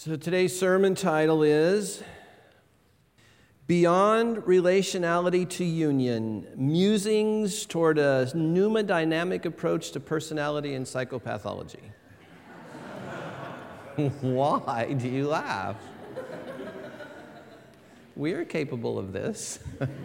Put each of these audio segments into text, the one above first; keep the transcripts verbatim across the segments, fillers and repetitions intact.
So today's sermon title is Beyond Relationality to Union, Musings Toward a Pneumodynamic Approach to Personality and Psychopathology. Why do you laugh? We are capable of this.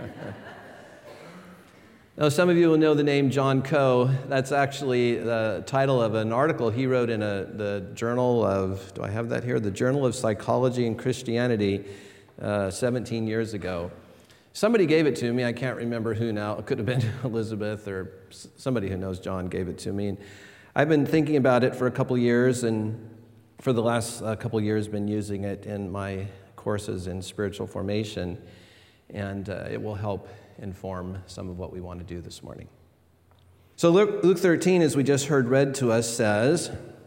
Now, some of you will know the name John Coe. That's actually the title of an article he wrote in a, the Journal of, do I have that here? The Journal of Psychology and Christianity uh, seventeen years ago. Somebody gave it to me. I can't remember who now. It could have been Elizabeth or somebody who knows John gave it to me. And I've been thinking about it for a couple years, and for the last uh, couple years been using it in my courses in spiritual formation, and uh, it will help inform some of what we want to do this morning. So Luke, Luke thirteen, as we just heard read to us, says,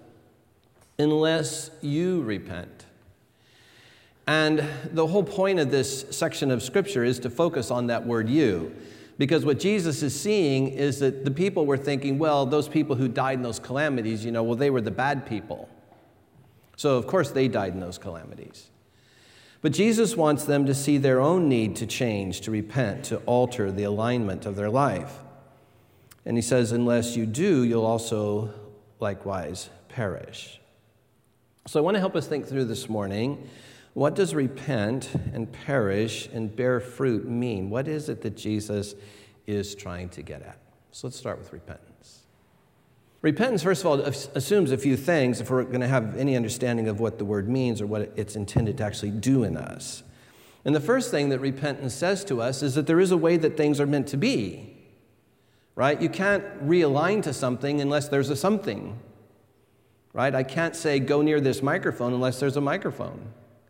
unless you repent. And the whole point of this section of Scripture is to focus on that word you, because what Jesus is seeing is that the people were thinking, well, those people who died in those calamities, you know, well, they were the bad people. So, of course, they died in those calamities. But Jesus wants them to see their own need to change, to repent, to alter the alignment of their life. And he says, unless you do, you'll also likewise perish. So I want to help us think through this morning, what does repent and perish and bear fruit mean? What is it that Jesus is trying to get at? So let's start with repentance. Repentance, first of all, assumes a few things if we're going to have any understanding of what the word means or what it's intended to actually do in us. And the first thing that repentance says to us is that there is a way that things are meant to be, right? You can't realign to something unless there's a something, right? I can't say go near this microphone unless there's a microphone.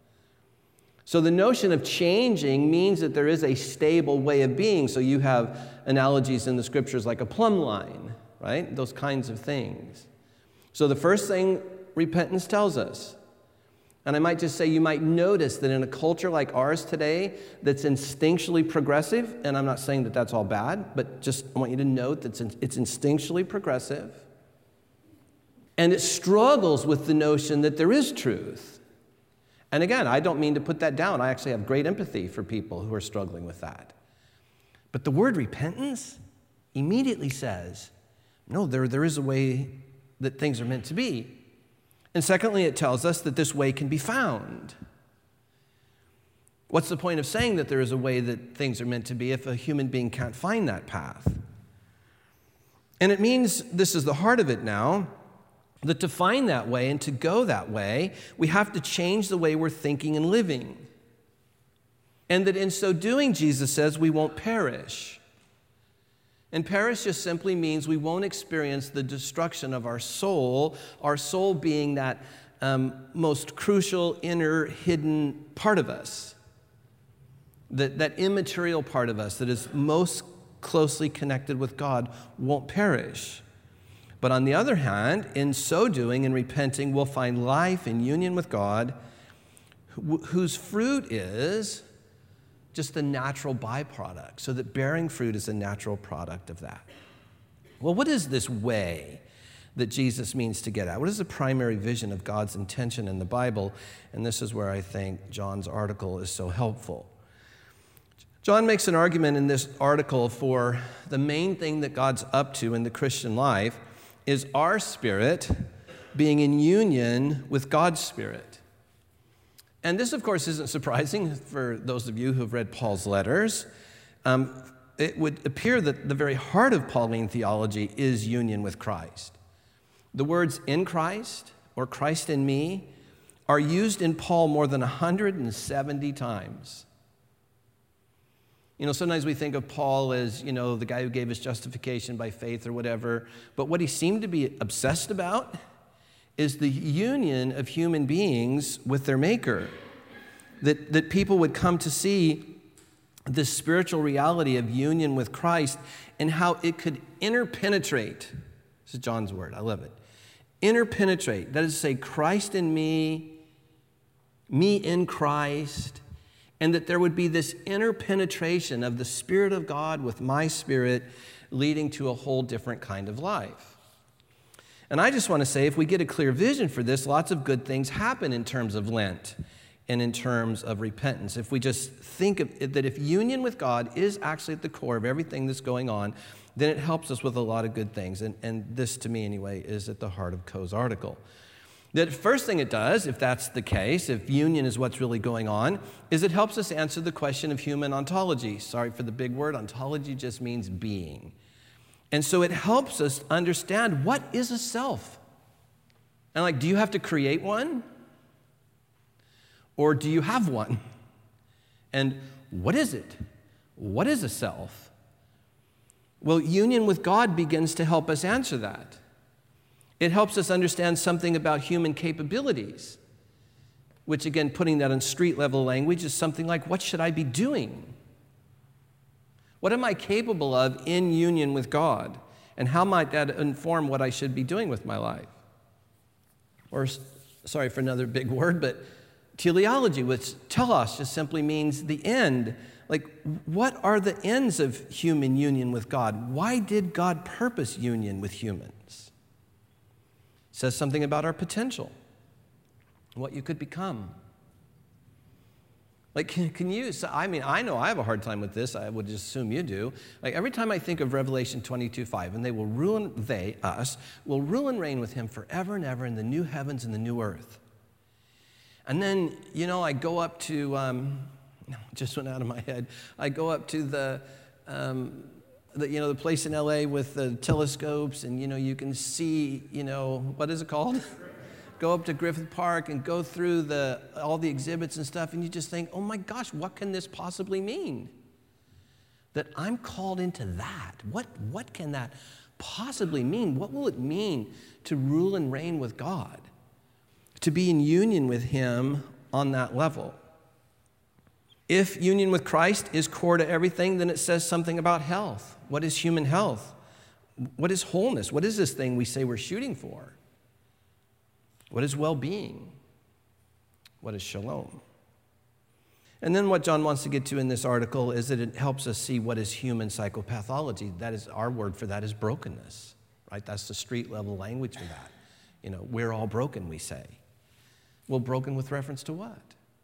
So the notion of changing means that there is a stable way of being. So you have analogies in the scriptures like a plumb line, right? Those kinds of things. So the first thing repentance tells us, and I might just say you might notice that in a culture like ours today that's instinctually progressive, and I'm not saying that that's all bad, but just I want you to note that it's instinctually progressive, and it struggles with the notion that there is truth. And again, I don't mean to put that down. I actually have great empathy for people who are struggling with that. But the word repentance immediately says, no, there, there is a way that things are meant to be. And secondly, it tells us that this way can be found. What's the point of saying that there is a way that things are meant to be if a human being can't find that path? And it means, this is the heart of it now, that to find that way and to go that way, we have to change the way we're thinking and living. And that in so doing, Jesus says, we won't perish. And perish just simply means we won't experience the destruction of our soul, our soul being that um, most crucial, inner, hidden part of us, that, that immaterial part of us that is most closely connected with God won't perish. But on the other hand, in so doing and repenting, we'll find life in union with God, wh- whose fruit is just the natural byproduct, so that bearing fruit is a natural product of that. Well, what is this way that Jesus means to get at? What is the primary vision of God's intention in the Bible? And this is where I think John's article is so helpful. John makes an argument in this article for the main thing that God's up to in the Christian life is our spirit being in union with God's spirit. And this, of course, isn't surprising for those of you who have read Paul's letters. Um, it would appear that the very heart of Pauline theology is union with Christ. The words in Christ or Christ in me are used in Paul more than one hundred seventy times. You know, sometimes we think of Paul as, you know, the guy who gave us justification by faith or whatever, but what he seemed to be obsessed about is the union of human beings with their Maker, that, that people would come to see this spiritual reality of union with Christ and how it could interpenetrate. This is John's word. I love it. Interpenetrate. That is to say, Christ in me, me in Christ, and that there would be this interpenetration of the Spirit of God with my spirit leading to a whole different kind of life. And I just want to say, if we get a clear vision for this, lots of good things happen in terms of Lent and in terms of repentance. If we just think of it, that if union with God is actually at the core of everything that's going on, then it helps us with a lot of good things. And, and this, to me anyway, is at the heart of Coe's article. The first thing it does, if that's the case, if union is what's really going on, is it helps us answer the question of human ontology. Sorry for the big word. Ontology just means being. And so it helps us understand, what is a self? And like, do you have to create one? Or do you have one? And what is it? What is a self? Well, union with God begins to help us answer that. It helps us understand something about human capabilities, which, again, putting that in street-level language, is something like, what should I be doing? What am I capable of in union with God? And how might that inform what I should be doing with my life? Or, sorry for another big word, but teleology, which telos just simply means the end. Like, what are the ends of human union with God? Why did God purpose union with humans? It says something about our potential, what you could become. Like, can, can you, so, I mean, I know I have a hard time with this. I would just assume you do. Like, every time I think of Revelation twenty-two five, and they will rule, and, they, us, will rule and reign with him forever and ever in the new heavens and the new earth. And then, you know, I go up to, um, no, it just went out of my head. I go up to the, um, the, you know, the place in L A with the telescopes, and, you know, you can see, you know, what is it called? Go up to Griffith Park and go through the all the exhibits and stuff, and you just think, oh my gosh, what can this possibly mean? That I'm called into that. What, what can that possibly mean? What will it mean to rule and reign with God? To be in union with him on that level. If union with Christ is core to everything, then it says something about health. What is human health? What is wholeness? What is this thing we say we're shooting for? What is well-being? What is shalom? And then what John wants to get to in this article is that it helps us see what is human psychopathology. That is, our word for that is brokenness, right? That's the street-level language for that. You know, we're all broken, we say. Well, broken with reference to what?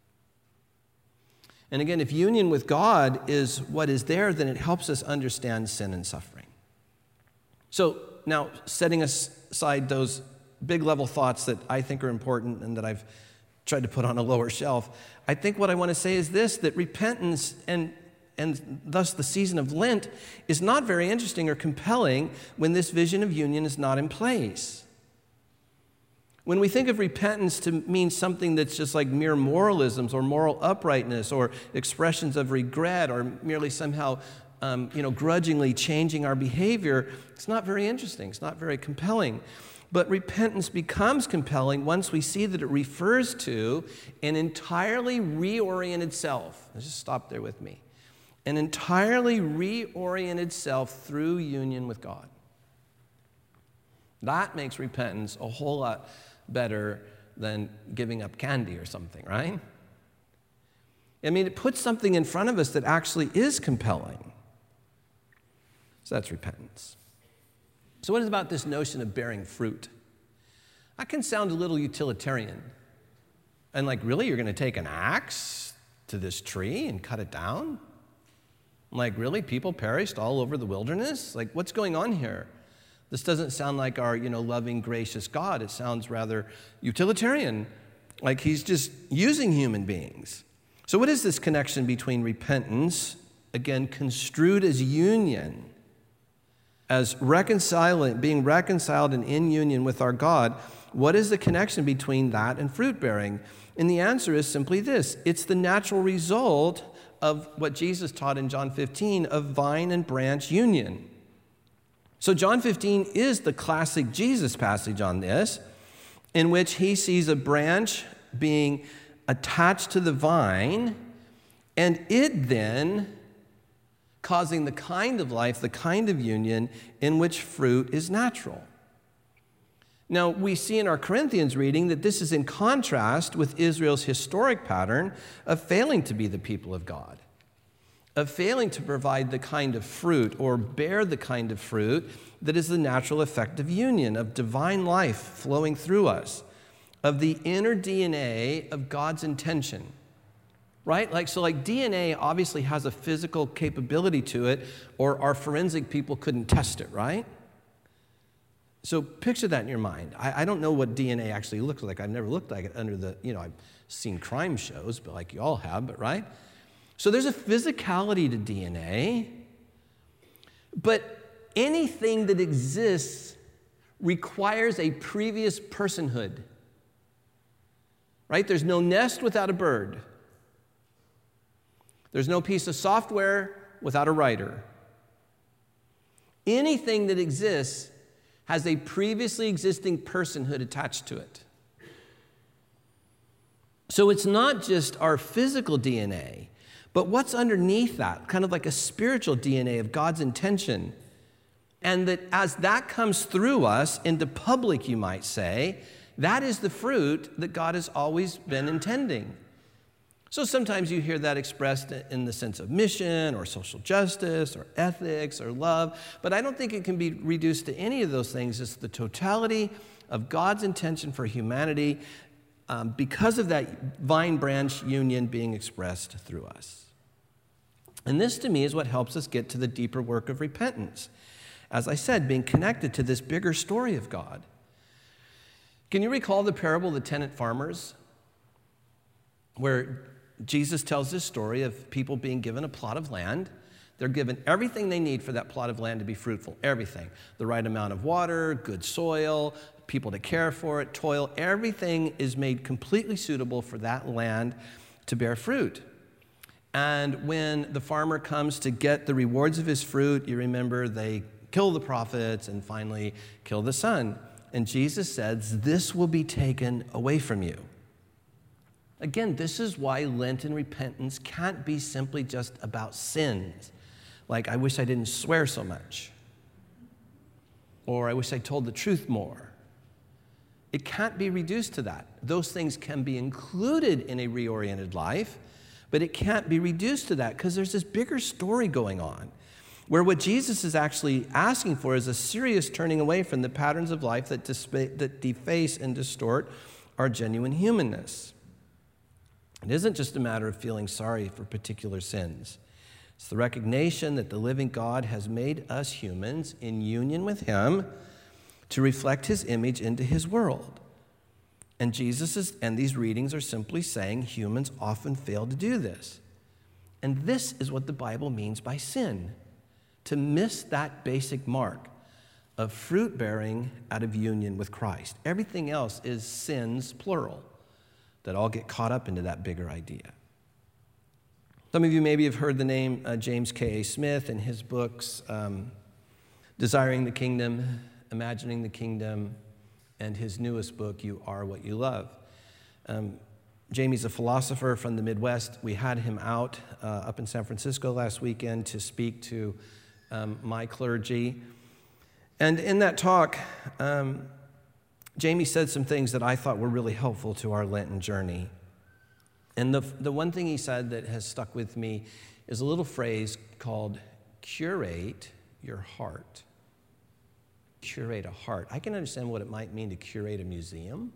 And again, if union with God is what is there, then it helps us understand sin and suffering. So now, setting aside those big level thoughts that I think are important and that I've tried to put on a lower shelf, I think what I want to say is this, that repentance and and thus the season of Lent is not very interesting or compelling when this vision of union is not in place. When we think of repentance to mean something that's just like mere moralisms or moral uprightness or expressions of regret or merely somehow um, you know, grudgingly changing our behavior, it's not very interesting. It's not very compelling. But repentance becomes compelling once we see that it refers to an entirely reoriented self. Let's just stop there with me. An entirely reoriented self through union with God. That makes repentance a whole lot better than giving up candy or something, right? I mean, it puts something in front of us that actually is compelling. So that's repentance. So what is about this notion of bearing fruit? That can sound a little utilitarian. And like, really, you're going to take an axe to this tree and cut it down? Like, really, people perished all over the wilderness? Like, what's going on here? This doesn't sound like our, you know, loving, gracious God. It sounds rather utilitarian, like he's just using human beings. So what is this connection between repentance, again, construed as union, as reconciling, being reconciled and in union with our God? What is the connection between that and fruit bearing? And the answer is simply this. It's the natural result of what Jesus taught in John fifteen of vine and branch union. So John fifteen is the classic Jesus passage on this, in which he sees a branch being attached to the vine, and it then causing the kind of life, the kind of union in which fruit is natural. Now, we see in our Corinthians reading that this is in contrast with Israel's historic pattern of failing to be the people of God, of failing to provide the kind of fruit or bear the kind of fruit that is the natural effect of union, of divine life flowing through us, of the inner D N A of God's intention. Right? Like, so like D N A obviously has a physical capability to it, or our forensic people couldn't test it, right? So picture that in your mind. I, I don't know what D N A actually looks like. I've never looked like it under the, you know, I've seen crime shows, but like you all have, but right? So there's a physicality to D N A, but anything that exists requires a previous personhood, right? There's no nest without a bird. There's no piece of software without a writer. Anything that exists has a previously existing personhood attached to it. So it's not just our physical D N A, but what's underneath that, kind of like a spiritual D N A of God's intention. And that as that comes through us into public, you might say, that is the fruit that God has always been intending. So sometimes you hear that expressed in the sense of mission or social justice or ethics or love, but I don't think it can be reduced to any of those things. It's the totality of God's intention for humanity um, because of that vine branch union being expressed through us. And this to me is what helps us get to the deeper work of repentance. As I said, being connected to this bigger story of God. Can you recall the parable of the tenant farmers, where Jesus tells this story of people being given a plot of land? They're given everything they need for that plot of land to be fruitful, everything. The right amount of water, good soil, people to care for it, toil, everything is made completely suitable for that land to bear fruit. And when the farmer comes to get the rewards of his fruit, you remember they kill the prophets and finally kill the son. And Jesus says, this will be taken away from you. Again, this is why Lenten repentance can't be simply just about sins. Like, I wish I didn't swear so much. Or I wish I told the truth more. It can't be reduced to that. Those things can be included in a reoriented life, but it can't be reduced to that because there's this bigger story going on where what Jesus is actually asking for is a serious turning away from the patterns of life that, dispa- that deface and distort our genuine humanness. It isn't just a matter of feeling sorry for particular sins. It's the recognition that the living God has made us humans in union with Him to reflect His image into His world. And Jesus is, and these readings are simply saying humans often fail to do this. And this is what the Bible means by sin, to miss that basic mark of fruit bearing out of union with Christ. Everything else is sins, plural, that all get caught up into that bigger idea. Some of you maybe have heard the name uh, James K A. Smith and his books, um, Desiring the Kingdom, Imagining the Kingdom, and his newest book, You Are What You Love. Um, Jamie's a philosopher from the Midwest. We had him out uh, up in San Francisco last weekend to speak to um, my clergy. And in that talk, um, Jamie said some things that I thought were really helpful to our Lenten journey. And the, the one thing he said that has stuck with me is a little phrase called curate your heart. Curate a heart. I can understand what it might mean to curate a museum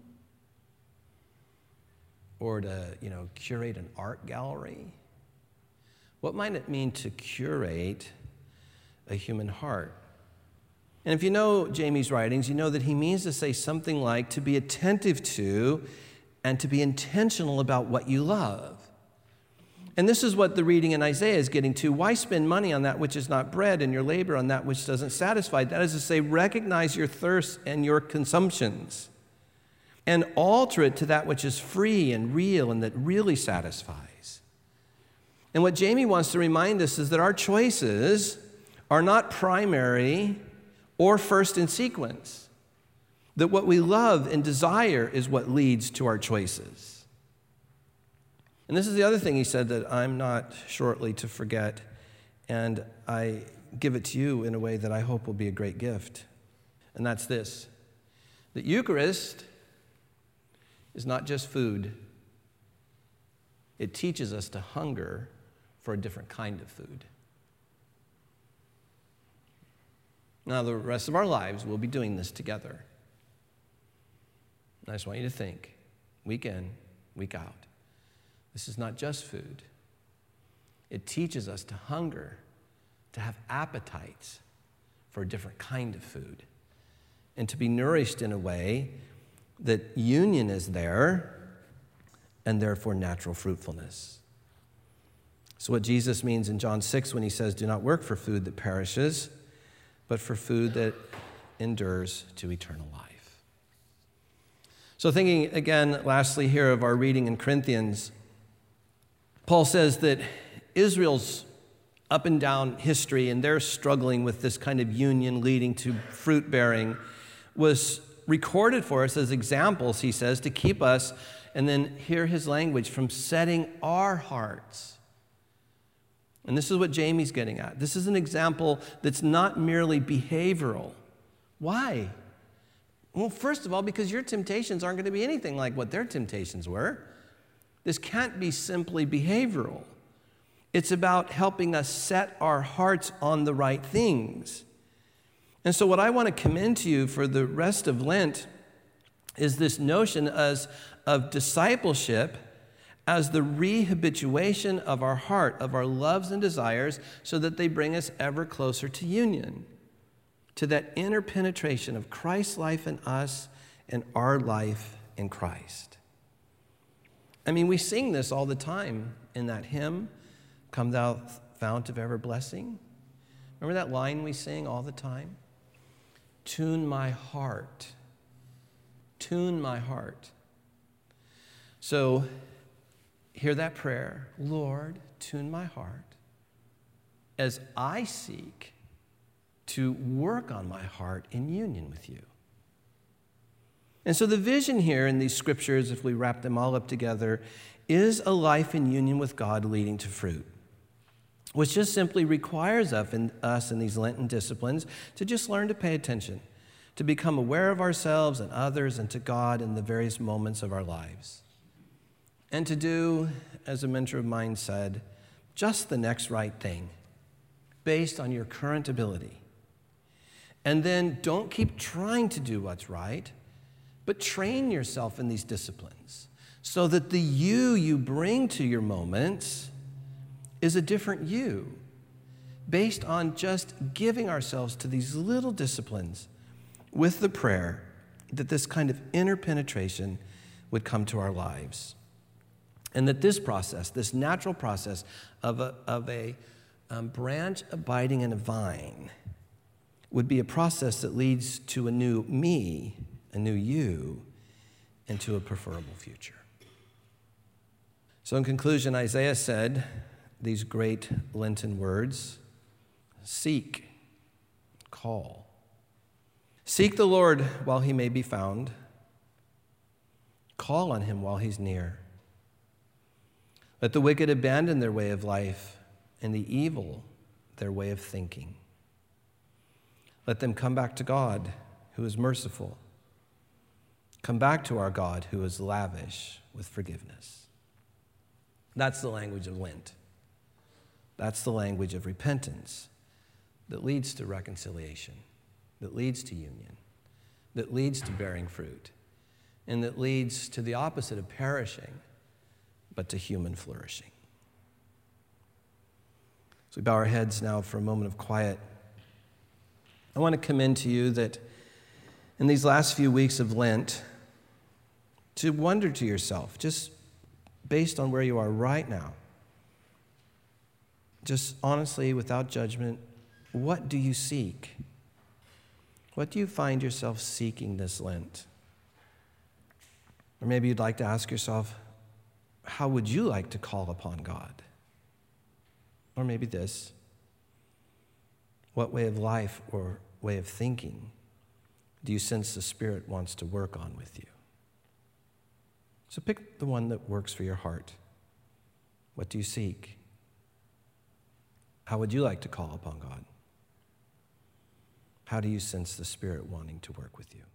or to, you know, curate an art gallery. What might it mean to curate a human heart? And if you know Jamie's writings, you know that he means to say something like to be attentive to and to be intentional about what you love. And this is what the reading in Isaiah is getting to. Why spend money on that which is not bread and your labor on that which doesn't satisfy? That is to say, recognize your thirsts and your consumptions and alter it to that which is free and real and that really satisfies. And what Jamie wants to remind us is that our choices are not primary or first in sequence. That what we love and desire is what leads to our choices. And this is the other thing he said that I'm not shortly to forget, and I give it to you in a way that I hope will be a great gift. And that's this: that Eucharist is not just food. It teaches us to hunger for a different kind of food. Now, the rest of our lives, we'll be doing this together. I just want you to think, week in, week out. This is not just food. It teaches us to hunger, to have appetites for a different kind of food, and to be nourished in a way that union is there and therefore natural fruitfulness. So what Jesus means in John six when he says, do not work for food that perishes, but for food that endures to eternal life. So thinking again, lastly here of our reading in Corinthians, Paul says that Israel's up and down history and their struggling with this kind of union leading to fruit bearing was recorded for us as examples, he says, to keep us, and then hear his language, from setting our hearts. And this is what Jamie's getting at. This is an example that's not merely behavioral. Why? Well, first of all, because your temptations aren't going to be anything like what their temptations were. This can't be simply behavioral. It's about helping us set our hearts on the right things. And so what I want to commend to you for the rest of Lent is this notion as, of discipleship as the rehabituation of our heart, of our loves and desires, so that they bring us ever closer to union, to that inner penetration of Christ's life in us and our life in Christ. I mean, we sing this all the time in that hymn, Come Thou Fount of Ever Blessing. Remember that line we sing all the time? Tune my heart. Tune my heart. So, hear that prayer. Lord, tune my heart as I seek to work on my heart in union with you. And so the vision here in these scriptures, if we wrap them all up together, is a life in union with God leading to fruit, which just simply requires us in, us in these Lenten disciplines to just learn to pay attention, to become aware of ourselves and others and to God in the various moments of our lives. And to do, as a mentor of mine said, just the next right thing based on your current ability. And then don't keep trying to do what's right, but train yourself in these disciplines so that the you you bring to your moments is a different you based on just giving ourselves to these little disciplines with the prayer that this kind of inner penetration would come to our lives. And that this process, this natural process of a, of a um, branch abiding in a vine would be a process that leads to a new me, a new you, and to a preferable future. So in conclusion, Isaiah said these great Lenten words, seek, call. Seek the Lord while he may be found. Call on him while he's near. Let the wicked abandon their way of life and the evil their way of thinking. Let them come back to God, who is merciful. Come back to our God, who is lavish with forgiveness. That's the language of Lent. That's the language of repentance that leads to reconciliation, that leads to union, that leads to bearing fruit, and that leads to the opposite of perishing, but to human flourishing. So we bow our heads now for a moment of quiet. I want to commend to you that in these last few weeks of Lent, to wonder to yourself, just based on where you are right now, just honestly, without judgment, what do you seek? What do you find yourself seeking this Lent? Or maybe you'd like to ask yourself, how would you like to call upon God? Or maybe this, what way of life or way of thinking do you sense the Spirit wants to work on with you? So pick the one that works for your heart. What do you seek? How would you like to call upon God? How do you sense the Spirit wanting to work with you?